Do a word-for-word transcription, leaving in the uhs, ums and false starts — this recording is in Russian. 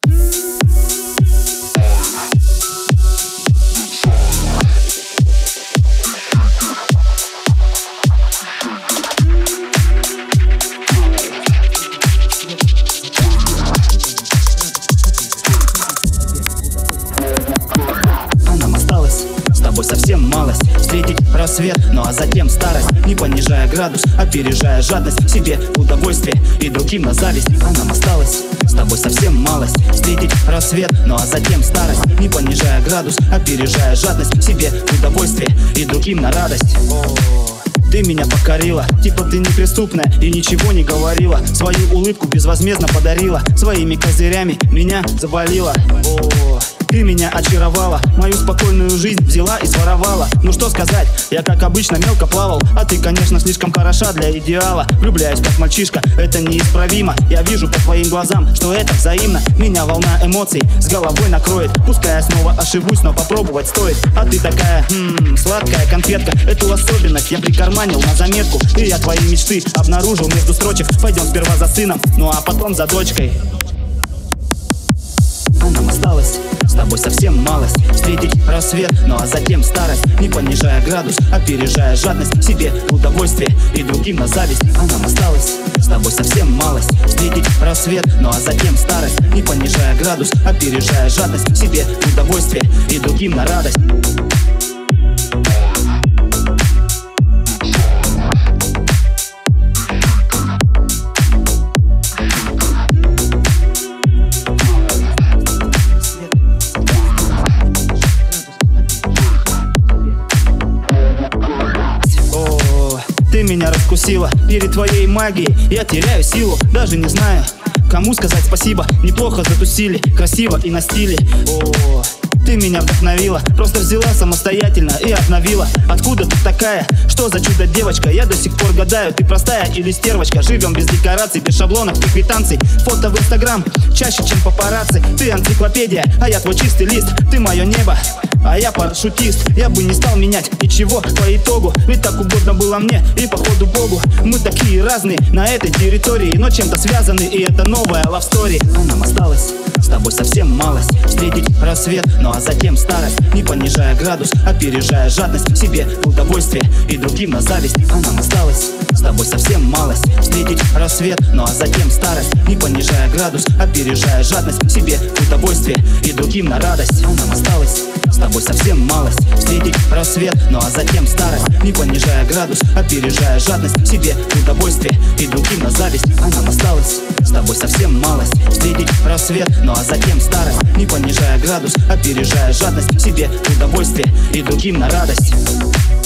Совсем малость, встретить рассвет, ну а затем старость. Не понижая градус, опережая жадность, себе удовольствие и другим на зависть. А нам осталось с тобой совсем малость, встретить рассвет, ну а затем старость. Не понижая градус, опережая жадность, себе удовольствие и другим на радость. Ты меня покорила, типа ты неприступная и ничего не говорила. Свою улыбку безвозмездно подарила, своими козырями меня завалила. О, ты меня очаровала, мою спокойную жизнь взяла и своровала. Ну что сказать, я как обычно мелко плавал, а ты, конечно, слишком хороша для идеала. Влюбляюсь как мальчишка, это неисправимо. Я вижу по твоим глазам, что это взаимно. Меня волна эмоций с головой накроет. Пускай я снова ошибусь, но попробовать стоит. А ты такая, хм, сладкая конфетка. Эту особенность я прикарманил на заметку. И я твои мечты обнаружил между строчек. Пойдем сперва за сыном, ну а потом за дочкой. А нам осталось с тобой совсем малость, встретить рассвет, ну а затем старость. Не понижая градус, опережая жадность, себе удовольствие и другим на зависть. А нам осталось с тобой совсем малость, встретить рассвет, ну а затем старость. Не понижая градус, опережая жадность, себе удовольствие и другим на радость. Ты меня раскусила, перед твоей магией я теряю силу. Даже не знаю, кому сказать спасибо. Неплохо затусили, красиво и на стиле. О, ты меня вдохновила, просто взяла самостоятельно и обновила. Откуда ты такая? Что за чудо девочка? Я до сих пор гадаю, ты простая или стервочка. Живем без декораций, без шаблонов и квитанций. Фото в инстаграм чаще, чем папарацци. Ты энциклопедия, а я твой чистый лист. Ты мое небо, а я парашютист. Я бы не стал менять ничего по итогу, ведь так угодно было мне и походу Богу. Мы такие разные на этой территории, но чем-то связаны, и это новая love story. А нам осталось с тобой совсем малость, встретить рассвет, ну а затем старость. Не понижая градус, опережая жадность, себе удовольствие и другим на зависть. А нам осталось с тобой совсем малость, встретить рассвет, ну а затем старость. Не понижая градус, опережая жадность, себе удовольствие и другим на радость. А нам осталось с тобой совсем малость, встретить рассвет, ну а затем старость. Не понижая градус, опережая жадность, себе удовольствие и другим на зависть. А нам осталось с тобой совсем малость, встретить рассвет, ну а затем старость. Не понижая градус, опережая жадность, себе удовольствие и другим на радость.